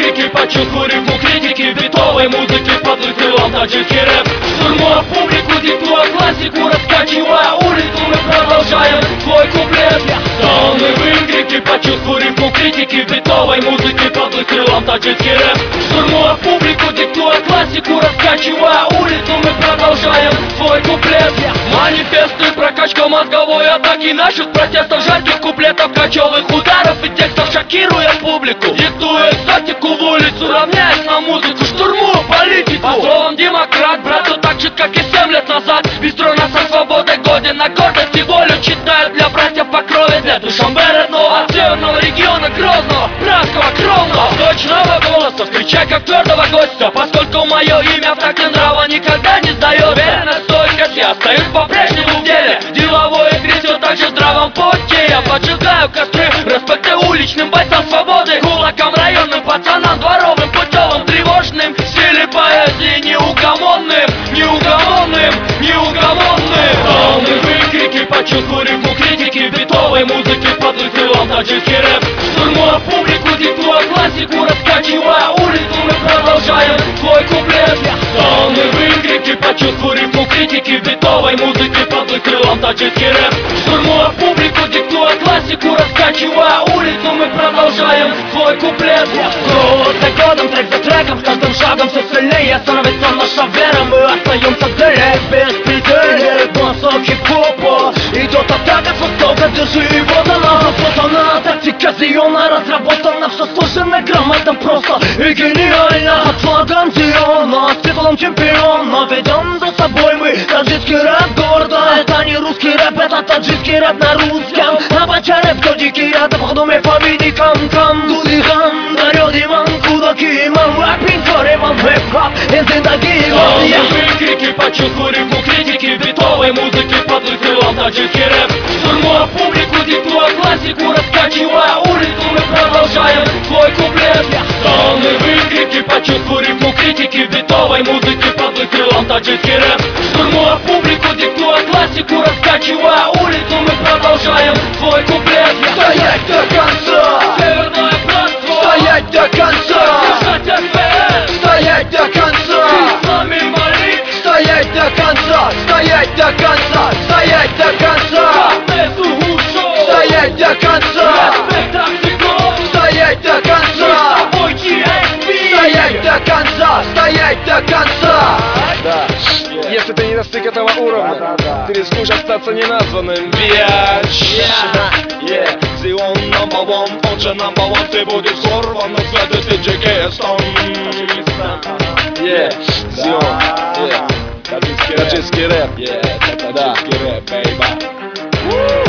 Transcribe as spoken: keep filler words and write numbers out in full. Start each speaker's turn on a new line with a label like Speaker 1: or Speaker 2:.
Speaker 1: выкрики, почувствуй рифму критики битовой музыки под их крылом таджикский рэп. Штурмуя публику, диктуя классику, раскачивая улицу, мы продолжаем свой куплет. Стоны выкрики, почувствуй рифму критики битовой музыки под их крылом таджикский рэп. Штурмуя публику, диктуя классику, раскачивая улицу, мы продолжаем свой куплет. Манифесты, прокачка мозговой атаки наших протестов, жарких куплетов, кочевых ударов и текстов, шокируя публику, диктуя экзотику в улицу, равняясь на музыку, штурмуя политику. По словам демократ, брат, все так же, как и семь лет назад. Бестрой нас со свободой годен, на гордость и волю читают для братьев по крови. Для Душанбе родного, от северного региона Грозного, братского кровного, точного голоса, встречай как твердого гостя. Поскольку мое имя в такте нрава никогда не сдает. Уверенность, стойкость, я остаюсь по-прежнему в деле. Деловой игре все так же в здравом пути. Я поджигаю костры, респекты уличным бойцам свободы, кулакам, районным пацанам, дворовым, путевым, тревожным, в стиле поэзии неугомонным, неугомонным, неугомонным. Стоны выкрики, почувствуй рифму критики битовой музыки под их крылом таджикский рэп. Штурмуя публику, диктуя классику, раскачивая улицу, мы продолжаем свой куплет. Стоны выкрики, почувствуй рифму критики битовой музыки под их крылом таджикский рэп. Штурмуя публику, диктуя классику, раскачивая улицу, мы продолжаем свой куплет. Год за годом, трек за треком, с каждым шагом все сильнее становится наша вера. Мы остаемся в деле, без пределе, бросок хип-хопа. Идет атака с востока, держи его за нас. Вот она, тактика Зиона разработана, все сложено грамотно, просто и гениально. Под флагом Зиона, с титулом чемпиона, ведем за собой мы таджикский рэп гордо. Это не русский рэп, это таджикский рэп на русском. Абача рэп, кто дикий ряд, а походу мы фамилии кам-кам. Дудихан, дарё диман, кудаки имам, рэппинг, кореман, хип-хоп, и зиндаги имам. Выкрики, почувствуй рифму критики битовой музыки под их крылом таджикский рэп. Штурмуя публику, диктуя классику, раскачивая улицу, мы продолжаем свой куплет. Стоны выкрики, почувствуй рифму критики битовой музыки под их крылом таджикский рэп. Штурмуя публику, диктуя классику, раскачивая улицу, мы продолжаем свой куплет.
Speaker 2: Стоять до конца!
Speaker 1: Северное братство!
Speaker 2: Стоять до конца!
Speaker 1: Держать эс вэ эс!
Speaker 2: Стоять до конца!
Speaker 1: Ислами Малик!
Speaker 2: Стоять до конца! Стоять до конца! Стоять до конца! Стоять до конца!
Speaker 1: Респект токсиков!
Speaker 2: Стоять до конца!
Speaker 1: Тобой джи эс пи!
Speaker 2: Стоять до конца! Стоять до конца!
Speaker 3: Да. Если ты не достиг этого уровня, ты рискуешь остаться неназванным. Биач. Зион number one, он же number one, ты будешь сорван на свет из Таджикистан. Yeah, Зион, yeah. Таджикский рэп, таджикский рэп, baby.